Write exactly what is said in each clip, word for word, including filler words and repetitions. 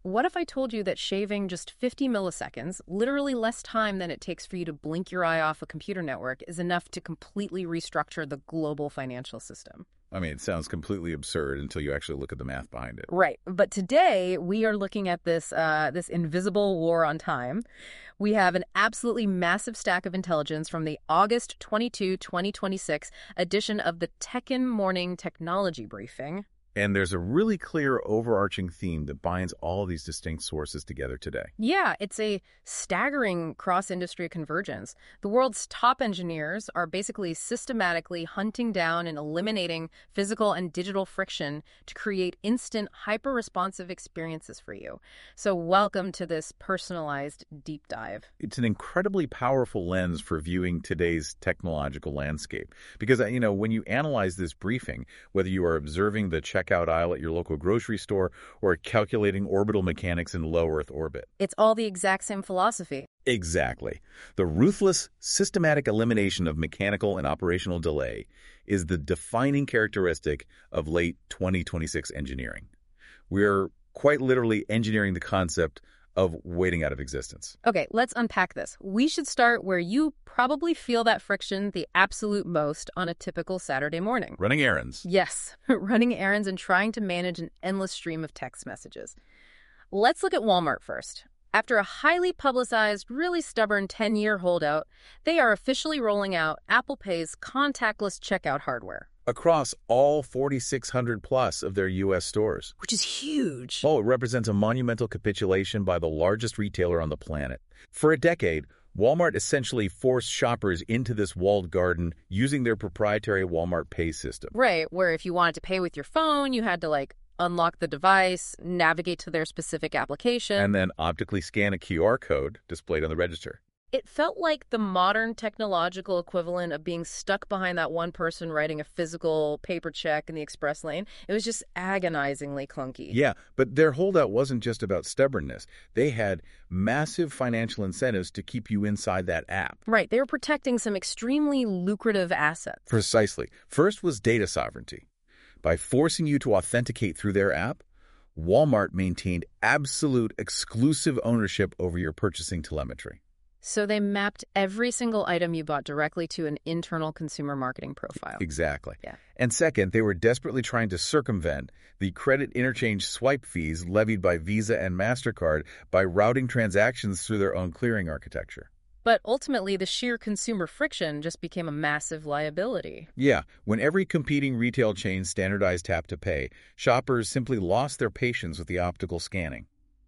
What if I told you that shaving just fifty milliseconds, literally less time than it takes for you to blink your eye off a computer network, is enough to completely restructure the global financial system? I mean, it sounds completely absurd until you actually look at the math behind it. Right. But today we are looking at this uh, this invisible war on time. We have an absolutely massive stack of intelligence from the August twenty-second, twenty twenty-six edition of the Tekken Morning Technology Briefing. And there's a really clear overarching theme that binds all of these distinct sources together today. Yeah, it's a staggering cross-industry convergence. The world's top engineers are basically systematically hunting down and eliminating physical and digital friction to create instant, hyper-responsive experiences for you. So welcome to this personalized deep dive. It's an incredibly powerful lens for viewing today's technological landscape. Because, you know, when you analyze this briefing, whether you are observing the checkout aisle at your local grocery store or calculating orbital mechanics in low Earth orbit. It's all the exact same philosophy. Exactly. The ruthless, systematic elimination of mechanical and operational delay is the defining characteristic of late twenty twenty-six engineering. We're quite literally engineering the concept of waiting out of existence. Okay, let's unpack this. We should start where you probably feel that friction the absolute most on a typical Saturday morning. Running errands. Yes, running errands and trying to manage an endless stream of text messages. Let's look at Walmart first. After a highly publicized, really stubborn ten-year holdout, they are officially rolling out Apple Pay's contactless checkout hardware. Across all forty-six hundred plus of their U S stores. Which is huge. Oh, it represents a monumental capitulation by the largest retailer on the planet. For a decade, Walmart essentially forced shoppers into this walled garden using their proprietary Walmart Pay system. Right, where if you wanted to pay with your phone, you had to, like, unlock the device, navigate to their specific application, and then optically scan a Q R code displayed on the register. It felt like the modern technological equivalent of being stuck behind that one person writing a physical paper check in the express lane. It was just agonizingly clunky. Yeah, but their holdout wasn't just about stubbornness. They had massive financial incentives to keep you inside that app. Right. They were protecting some extremely lucrative assets. Precisely. First was data sovereignty. By forcing you to authenticate through their app, Walmart maintained absolute exclusive ownership over your purchasing telemetry. So they mapped every single item you bought directly to an internal consumer marketing profile. Exactly. Yeah. And second, they were desperately trying to circumvent the credit interchange swipe fees levied by Visa and MasterCard by routing transactions through their own clearing architecture. But ultimately, the sheer consumer friction just became a massive liability. Yeah, when every competing retail chain standardized tap to pay, shoppers simply lost their patience with the optical scanning.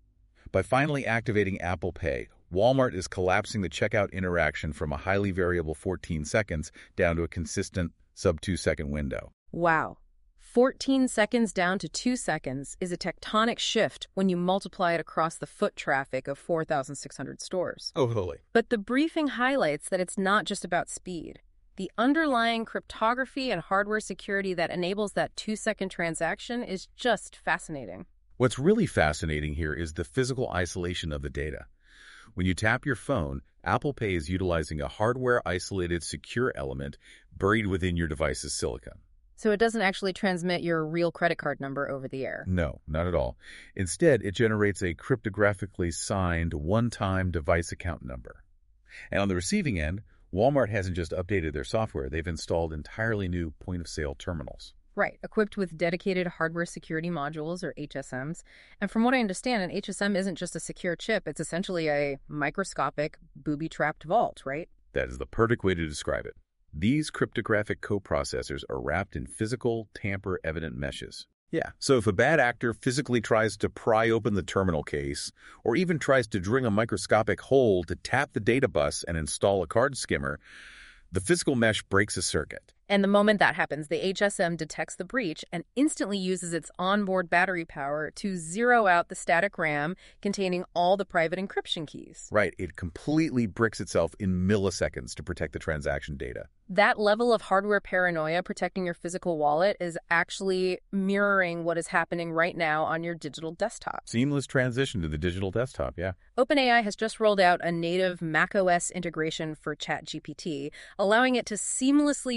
By finally activating Apple Pay, Walmart is collapsing the checkout interaction from a highly variable fourteen seconds down to a consistent sub-two second window. Wow. fourteen seconds down to two seconds is a tectonic shift when you multiply it across the foot traffic of four thousand six hundred stores. Oh, totally. But the briefing highlights that it's not just about speed. The underlying cryptography and hardware security that enables that two-second transaction is just fascinating. What's really fascinating here is the physical isolation of the data. When you tap your phone, Apple Pay is utilizing a hardware-isolated secure element buried within your device's silicon. So it doesn't actually transmit your real credit card number over the air? No, not at all. Instead, it generates a cryptographically signed one-time device account number. And on the receiving end, Walmart hasn't just updated their software, they've installed entirely new point-of-sale terminals. Right, equipped with dedicated hardware security modules, or H S Ms. And from what I understand, an H S M isn't just a secure chip, it's essentially a microscopic, booby-trapped vault, right? That is the perfect way to describe it. These cryptographic coprocessors are wrapped in physical, tamper-evident meshes. Yeah, so if a bad actor physically tries to pry open the terminal case, or even tries to drill a microscopic hole to tap the data bus and install a card skimmer, the physical mesh breaks a circuit. And the moment that happens, the H S M detects the breach and instantly uses its onboard battery power to zero out the static RAM containing all the private encryption keys. Right, it completely bricks itself in milliseconds to protect the transaction data. That level of hardware paranoia protecting your physical wallet is actually mirroring what is happening right now on your digital desktop. Seamless transition to the digital desktop, yeah. OpenAI has just rolled out a native macOS integration for ChatGPT, allowing it to seamlessly read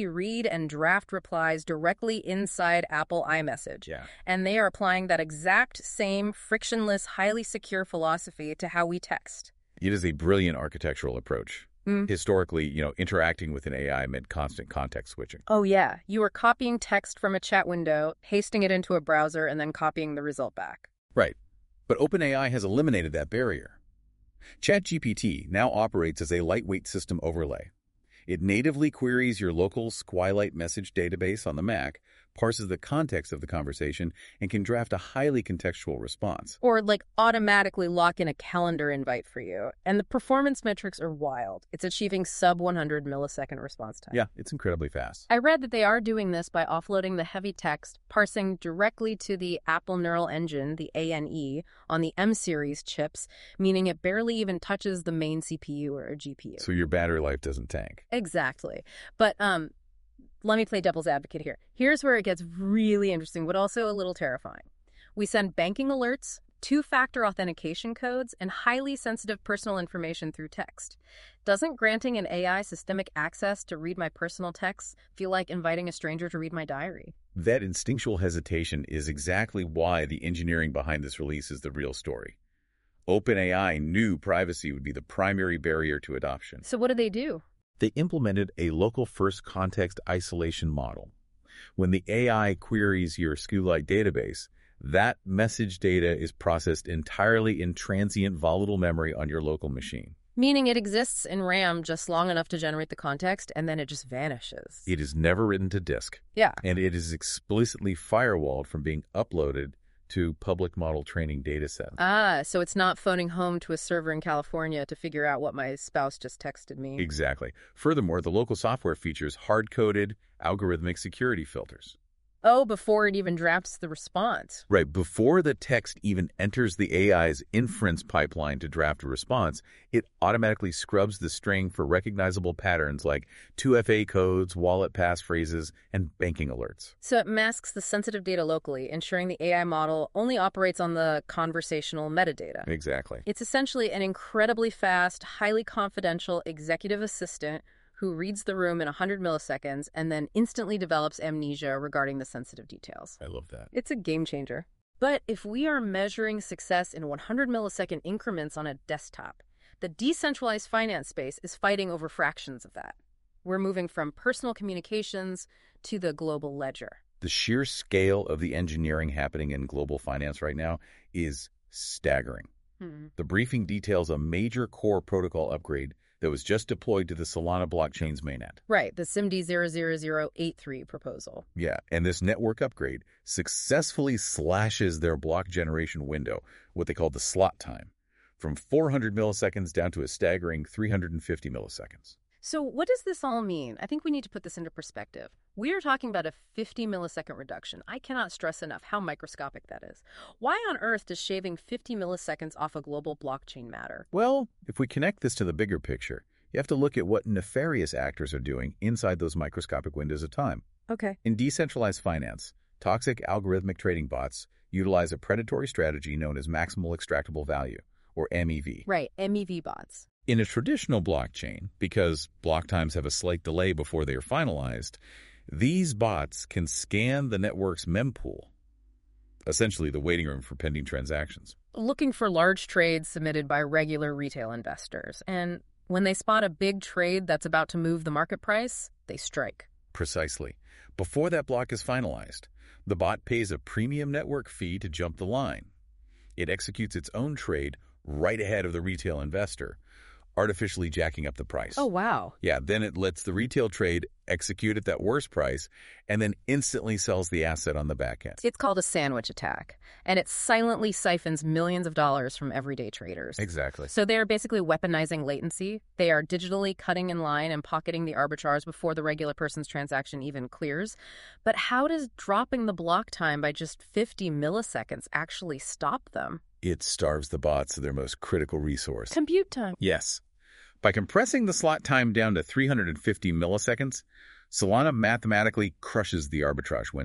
read and draft replies directly inside Apple iMessage. Yeah. And they are applying that exact same frictionless, highly secure philosophy to how we text. It is a brilliant architectural approach. Mm. Historically, you know, interacting with an A I meant constant context switching. Oh, yeah. You are copying text from a chat window, pasting it into a browser, and then copying the result back. Right. But OpenAI has eliminated that barrier. ChatGPT now operates as a lightweight system overlay. It natively queries your local Squalite message database on the Mac, parses the context of the conversation, and can draft a highly contextual response. Or, like, automatically lock in a calendar invite for you. And the performance metrics are wild. It's achieving sub one hundred millisecond response time. Yeah, it's incredibly fast. I read that they are doing this by offloading the heavy text, parsing directly to the Apple Neural Engine, the A N E, on the M-series chips, meaning it barely even touches the main C P U or a G P U. So your battery life doesn't tank. Exactly. But, um... let me play devil's advocate here. Here's where it gets really interesting, but also a little terrifying. We send banking alerts, two-factor authentication codes, and highly sensitive personal information through text. Doesn't granting an A I systemic access to read my personal texts feel like inviting a stranger to read my diary? That instinctual hesitation is exactly why the engineering behind this release is the real story. OpenAI knew privacy would be the primary barrier to adoption. So what did they do? They implemented a local-first context isolation model. When the A I queries your SQLite database, that message data is processed entirely in transient volatile memory on your local machine. Meaning it exists in RAM just long enough to generate the context, and then it just vanishes. It is never written to disk. Yeah. And it is explicitly firewalled from being uploaded to public model training datasets. Ah, so it's not phoning home to a server in California to figure out what my spouse just texted me. Exactly. Furthermore, the local software features hard-coded algorithmic security filters. Oh, before it even drafts the response. Right. Before the text even enters the A I's inference pipeline to draft a response, it automatically scrubs the string for recognizable patterns like two F A codes, wallet passphrases, and banking alerts. So it masks the sensitive data locally, ensuring the A I model only operates on the conversational metadata. Exactly. It's essentially an incredibly fast, highly confidential executive assistant who reads the room in one hundred milliseconds and then instantly develops amnesia regarding the sensitive details. I love that. It's a game changer. But if we are measuring success in one hundred millisecond increments on a desktop, the decentralized finance space is fighting over fractions of that. We're moving from personal communications to the global ledger. The sheer scale of the engineering happening in global finance right now is staggering. Hmm. The briefing details a major core protocol upgrade that was just deployed to the Solana blockchain's mainnet. Right, the S I M D zero zero zero eight three proposal. Yeah, and this network upgrade successfully slashes their block generation window, what they call the slot time, from four hundred milliseconds down to a staggering three hundred fifty milliseconds. So what does this all mean? I think we need to put this into perspective. We are talking about a fifty millisecond reduction. I cannot stress enough how microscopic that is. Why on earth does shaving fifty milliseconds off a global blockchain matter? Well, if we connect this to the bigger picture, you have to look at what nefarious actors are doing inside those microscopic windows of time. Okay. In decentralized finance, toxic algorithmic trading bots utilize a predatory strategy known as maximal extractable value, or M E V. Right, M E V bots. In a traditional blockchain, because block times have a slight delay before they are finalized, these bots can scan the network's mempool, essentially the waiting room for pending transactions. Looking for large trades submitted by regular retail investors. And when they spot a big trade that's about to move the market price, they strike. Precisely. Before that block is finalized, the bot pays a premium network fee to jump the line. It executes its own trade right ahead of the retail investor, artificially jacking up the price. Oh, wow. Yeah, then it lets the retail trade execute at that worst price and then instantly sells the asset on the back end. It's called a sandwich attack, and it silently siphons millions of dollars from everyday traders. Exactly. So they're basically weaponizing latency. They are digitally cutting in line and pocketing the arbitrage before the regular person's transaction even clears. But how does dropping the block time by just fifty milliseconds actually stop them? It starves the bots of their most critical resource. Compute time. Yes. By compressing the slot time down to three hundred fifty milliseconds, Solana mathematically crushes the arbitrage window.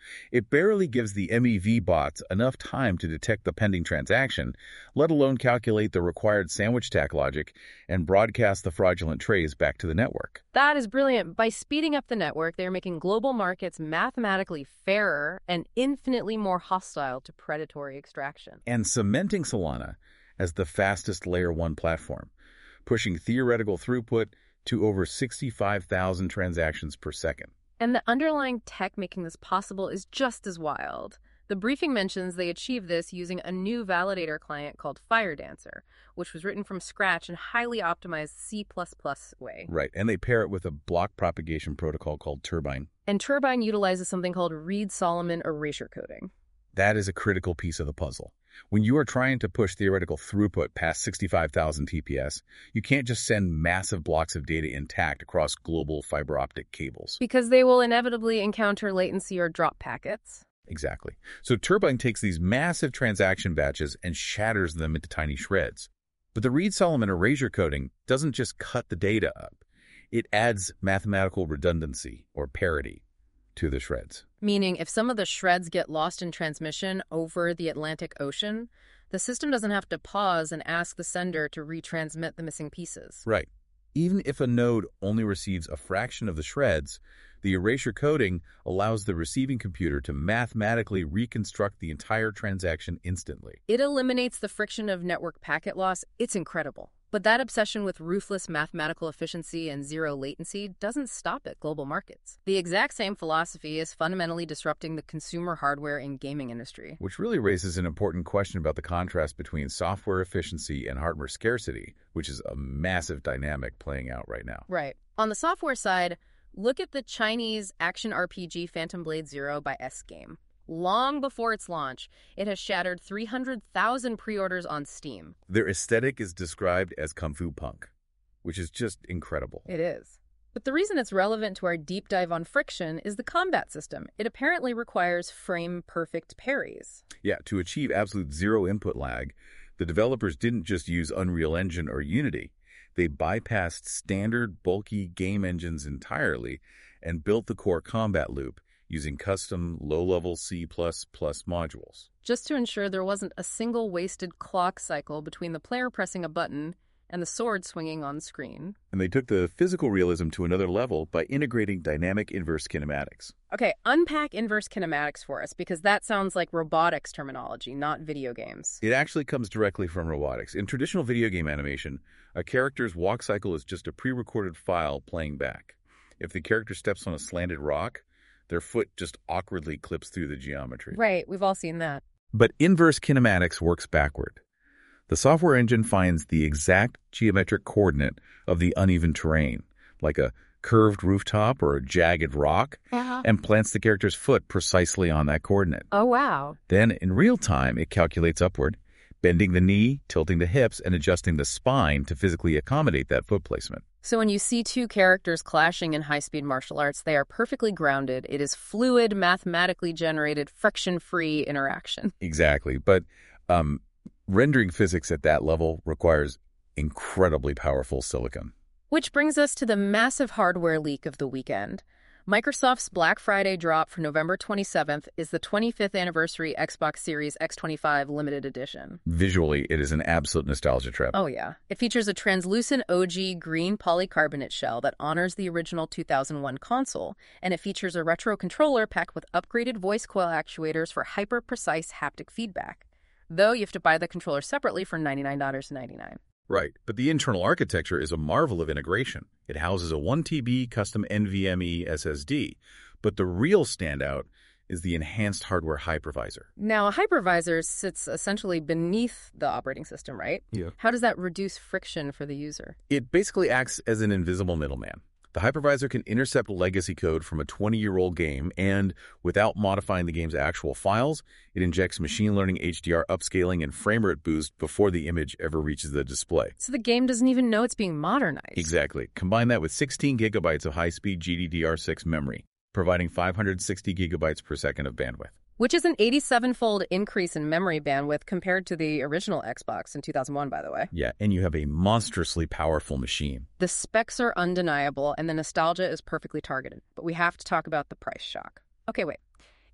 It barely gives the M E V bots enough time to detect the pending transaction, let alone calculate the required sandwich tag logic and broadcast the fraudulent trays back to the network. That is brilliant. By speeding up the network, they're making global markets mathematically fairer and infinitely more hostile to predatory extraction. And cementing Solana as the fastest Layer one platform, pushing theoretical throughput to over sixty-five thousand transactions per second. And the underlying tech making this possible is just as wild. The briefing mentions they achieve this using a new validator client called Firedancer, which was written from scratch in highly optimized C plus plus way. Right, and they pair it with a block propagation protocol called Turbine. And Turbine utilizes something called Reed-Solomon erasure coding. That is a critical piece of the puzzle. When you are trying to push theoretical throughput past sixty-five thousand T P S, you can't just send massive blocks of data intact across global fiber optic cables. Because they will inevitably encounter latency or drop packets. Exactly. So Turbine takes these massive transaction batches and shatters them into tiny shreds. But the Reed-Solomon erasure coding doesn't just cut the data up. It adds mathematical redundancy, or parity, to the shreds. Meaning, if some of the shreds get lost in transmission over the Atlantic Ocean, the system doesn't have to pause and ask the sender to retransmit the missing pieces. Right. Even if a node only receives a fraction of the shreds, the erasure coding allows the receiving computer to mathematically reconstruct the entire transaction instantly. It eliminates the friction of network packet loss. It's incredible. But that obsession with ruthless mathematical efficiency and zero latency doesn't stop at global markets. The exact same philosophy is fundamentally disrupting the consumer hardware and gaming industry. Which really raises an important question about the contrast between software efficiency and hardware scarcity, which is a massive dynamic playing out right now. Right. On the software side, look at the Chinese action R P G Phantom Blade Zero by S-Game. Long before its launch, it has shattered three hundred thousand pre-orders on Steam. Their aesthetic is described as Kung Fu Punk, which is just incredible. It is. But the reason it's relevant to our deep dive on friction is the combat system. It apparently requires frame-perfect parries. Yeah, to achieve absolute zero input lag, the developers didn't just use Unreal Engine or Unity. They bypassed standard, bulky game engines entirely and built the core combat loop using custom low-level C plus plus modules. Just to ensure there wasn't a single wasted clock cycle between the player pressing a button and the sword swinging on screen. And they took the physical realism to another level by integrating dynamic inverse kinematics. Okay, unpack inverse kinematics for us, because that sounds like robotics terminology, not video games. It actually comes directly from robotics. In traditional video game animation, a character's walk cycle is just a pre-recorded file playing back. If the character steps on a slanted rock, their foot just awkwardly clips through the geometry. Right, we've all seen that. But inverse kinematics works backward. The software engine finds the exact geometric coordinate of the uneven terrain, like a curved rooftop or a jagged rock, uh-huh. and plants the character's foot precisely on that coordinate. Oh, wow. Then, in real time, it calculates upward, bending the knee, tilting the hips, and adjusting the spine to physically accommodate that foot placement. So when you see two characters clashing in high-speed martial arts, they are perfectly grounded. It is fluid, mathematically generated, friction-free interaction. Exactly. But um, rendering physics at that level requires incredibly powerful silicon. Which brings us to the massive hardware leak of the weekend. Microsoft's Black Friday drop for November twenty-seventh is the twenty-fifth anniversary Xbox Series X twenty-five limited edition. Visually, it is an absolute nostalgia trip. Oh, yeah. It features a translucent O G green polycarbonate shell that honors the original two thousand one console, and it features a retro controller packed with upgraded voice coil actuators for hyper-precise haptic feedback. Though you have to buy the controller separately for ninety-nine ninety-nine. Right, but the internal architecture is a marvel of integration. It houses a one terabyte custom NVMe S S D, but the real standout is the enhanced hardware hypervisor. Now, a hypervisor sits essentially beneath the operating system, right? Yeah. How does that reduce friction for the user? It basically acts as an invisible middleman. The hypervisor can intercept legacy code from a twenty-year-old game, and without modifying the game's actual files, it injects machine learning H D R upscaling and frame rate boost before the image ever reaches the display. So the game doesn't even know it's being modernized. Exactly. Combine that with sixteen gigabytes of high-speed G D D R six memory, providing five hundred sixty gigabytes per second of bandwidth. Which is an eighty-seven-fold increase in memory bandwidth compared to the original Xbox in two thousand one, by the way. Yeah, and you have a monstrously powerful machine. The specs are undeniable, and the nostalgia is perfectly targeted. But we have to talk about the price shock. Okay, wait.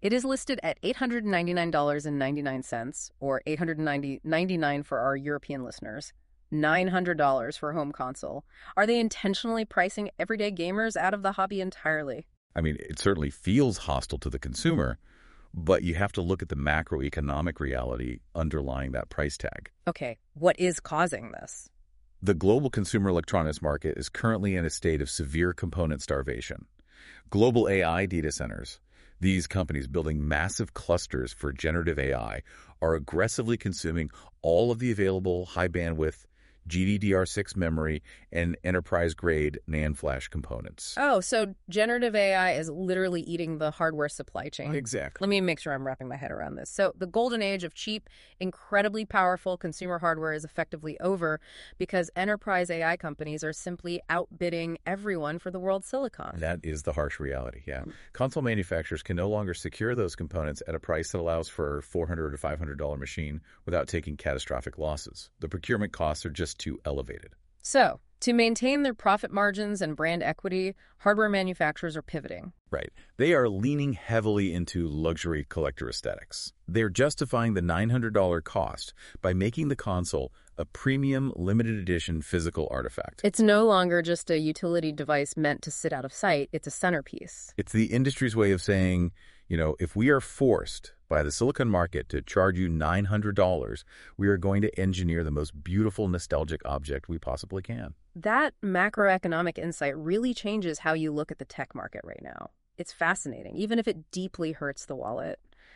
It is listed at eight hundred ninety-nine dollars and ninety-nine cents, or eight hundred ninety dollars and ninety-nine cents for our European listeners, nine hundred dollars for a home console. Are they intentionally pricing everyday gamers out of the hobby entirely? I mean, it certainly feels hostile to the consumer, but you have to look at the macroeconomic reality underlying that price tag. Okay, what is causing this? The global consumer electronics market is currently in a state of severe component starvation. Global A I data centers, these companies building massive clusters for generative A I, are aggressively consuming all of the available high-bandwidth G D D R six memory and enterprise-grade NAND flash components. Oh, so generative A I is literally eating the hardware supply chain. Exactly. Let me make sure I'm wrapping my head around this. So the golden age of cheap, incredibly powerful consumer hardware is effectively over because enterprise A I companies are simply outbidding everyone for the world's silicon. That is the harsh reality, yeah. Console manufacturers can no longer secure those components at a price that allows for a four hundred dollars or five hundred dollars machine without taking catastrophic losses. The procurement costs are just too elevated. So, to maintain their profit margins and brand equity, hardware manufacturers are pivoting. Right. They are leaning heavily into luxury collector aesthetics. They're justifying the nine hundred dollars cost by making the console a premium limited edition physical artifact. It's no longer just a utility device meant to sit out of sight. It's a centerpiece. It's the industry's way of saying, you know, if we are forced by the silicon market to charge you nine hundred dollars, we are going to engineer the most beautiful nostalgic object we possibly can. That macroeconomic insight really changes how you look at the tech market right now. It's fascinating, even if it deeply hurts the wallet.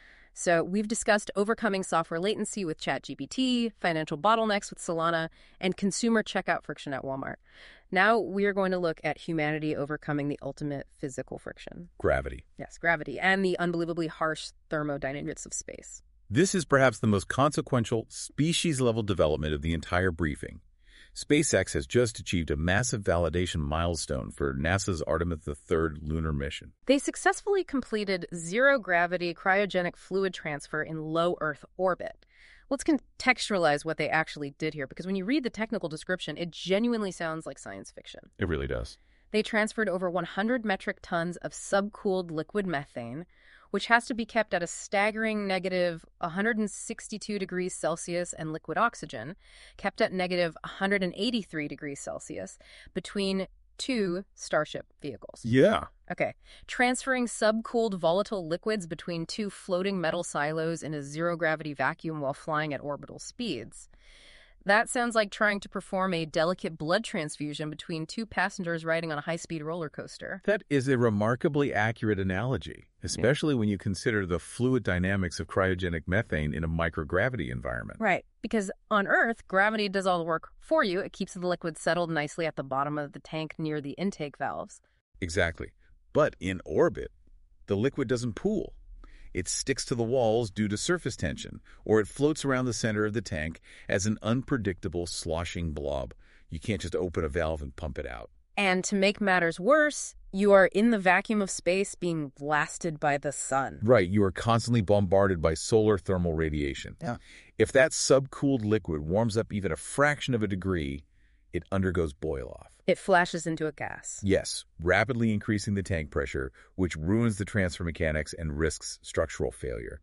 So we've discussed overcoming software latency with ChatGPT, financial bottlenecks with Solana, and consumer checkout friction at Walmart. Now we are going to look at humanity overcoming the ultimate physical friction. Gravity. Yes, gravity, and the unbelievably harsh thermodynamics of space. This is perhaps the most consequential species-level development of the entire briefing. SpaceX has just achieved a massive validation milestone for NASA's Artemis the third lunar mission. They successfully completed zero-gravity cryogenic fluid transfer in low Earth orbit. Let's contextualize what they actually did here, because when you read the technical description, it genuinely sounds like science fiction. It really does. They transferred over one hundred metric tons of subcooled liquid methane, which has to be kept at a staggering negative one hundred sixty-two degrees Celsius, and liquid oxygen, kept at negative one hundred eighty-three degrees Celsius, between two Starship vehicles. Yeah. Okay. Transferring subcooled volatile liquids between two floating metal silos in a zero-gravity vacuum while flying at orbital speeds. That sounds like trying to perform a delicate blood transfusion between two passengers riding on a high-speed roller coaster. That is a remarkably accurate analogy, especially yeah. when you consider the fluid dynamics of cryogenic methane in a microgravity environment. Right, because on Earth, gravity does all the work for you. It keeps the liquid settled nicely at the bottom of the tank near the intake valves. Exactly. But in orbit, the liquid doesn't pool. It sticks to the walls due to surface tension, or it floats around the center of the tank as an unpredictable sloshing blob. You can't just open a valve and pump it out. And to make matters worse, you are in the vacuum of space being blasted by the sun. Right, you are constantly bombarded by solar thermal radiation. Yeah. If that subcooled liquid warms up even a fraction of a degree, it undergoes boil-off. It flashes into a gas. Yes, rapidly increasing the tank pressure, which ruins the transfer mechanics and risks structural failure.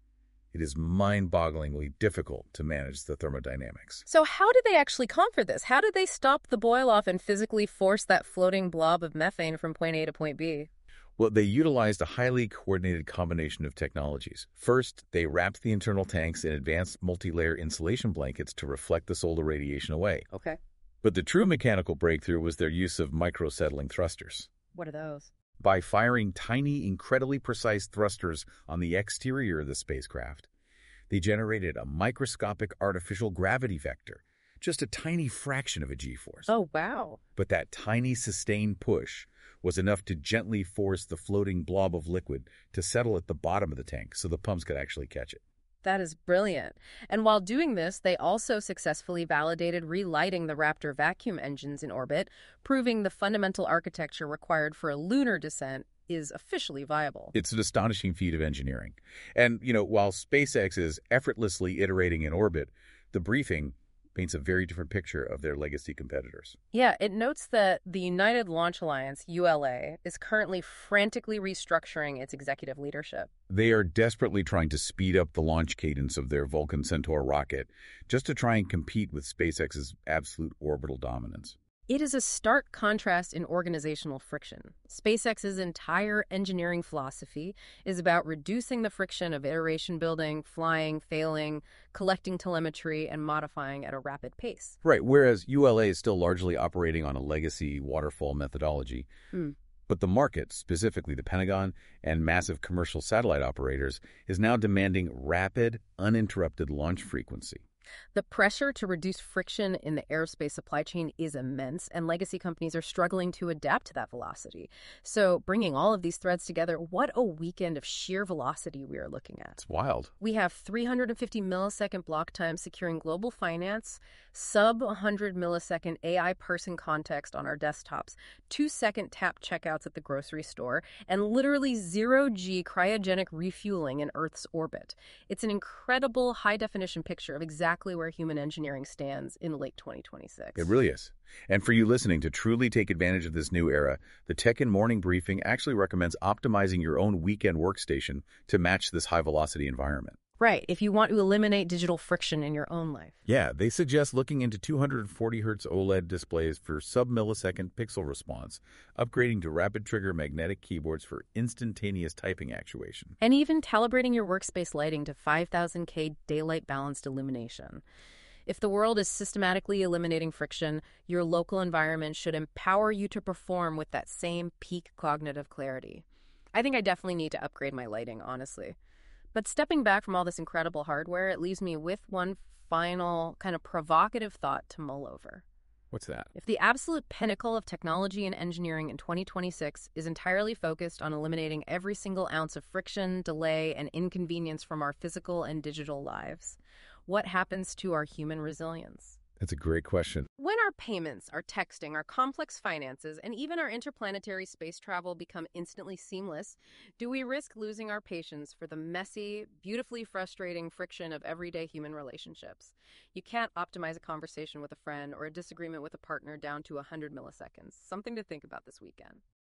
It is mind-bogglingly difficult to manage the thermodynamics. So how did they actually conquer this? How did they stop the boil-off and physically force that floating blob of methane from point A to point B? Well, they utilized a highly coordinated combination of technologies. First, they wrapped the internal tanks in advanced multi-layer insulation blankets to reflect the solar radiation away. Okay. But the true mechanical breakthrough was their use of microsettling thrusters. What are those? By firing tiny, incredibly precise thrusters on the exterior of the spacecraft, they generated a microscopic artificial gravity vector, just a tiny fraction of a G-force. Oh, wow. But that tiny sustained push was enough to gently force the floating blob of liquid to settle at the bottom of the tank so the pumps could actually catch it. That is brilliant. And while doing this, they also successfully validated relighting the Raptor vacuum engines in orbit, proving the fundamental architecture required for a lunar descent is officially viable. It's an astonishing feat of engineering. And, you know, while SpaceX is effortlessly iterating in orbit, the briefing paints a very different picture of their legacy competitors. Yeah, it notes that the United Launch Alliance, U L A, is currently frantically restructuring its executive leadership. They are desperately trying to speed up the launch cadence of their Vulcan Centaur rocket just to try and compete with SpaceX's absolute orbital dominance. It is a stark contrast in organizational friction. SpaceX's entire engineering philosophy is about reducing the friction of iteration building, flying, failing, collecting telemetry, and modifying at a rapid pace. Right, whereas U L A is still largely operating on a legacy waterfall methodology. Mm. But the market, specifically the Pentagon and massive commercial satellite operators, is now demanding rapid, uninterrupted launch frequency. The pressure to reduce friction in the aerospace supply chain is immense, and legacy companies are struggling to adapt to that velocity. So, bringing all of these threads together, what a weekend of sheer velocity we are looking at. It's wild. We have three hundred fifty millisecond block time securing global finance, sub one hundred millisecond A I person context on our desktops, two second tap checkouts at the grocery store, and literally zero G cryogenic refueling in Earth's orbit. It's an incredible high-definition picture of exactly where human engineering stands in late twenty twenty-six. It really is. And for you listening, to truly take advantage of this new era, the Tech in Morning Briefing actually recommends optimizing your own weekend workstation to match this high-velocity environment. Right, if you want to eliminate digital friction in your own life. Yeah, they suggest looking into two hundred forty hertz OLED displays for sub-millisecond pixel response, upgrading to rapid trigger magnetic keyboards for instantaneous typing actuation, and even calibrating your workspace lighting to five thousand K daylight balanced illumination. If the world is systematically eliminating friction, your local environment should empower you to perform with that same peak cognitive clarity. I think I definitely need to upgrade my lighting, honestly. But stepping back from all this incredible hardware, it leaves me with one final kind of provocative thought to mull over. What's that? If the absolute pinnacle of technology and engineering in twenty twenty-six is entirely focused on eliminating every single ounce of friction, delay, and inconvenience from our physical and digital lives, what happens to our human resilience? That's a great question. When our payments, our texting, our complex finances, and even our interplanetary space travel become instantly seamless, do we risk losing our patience for the messy, beautifully frustrating friction of everyday human relationships? You can't optimize a conversation with a friend or a disagreement with a partner down to one hundred milliseconds. Something to think about this weekend.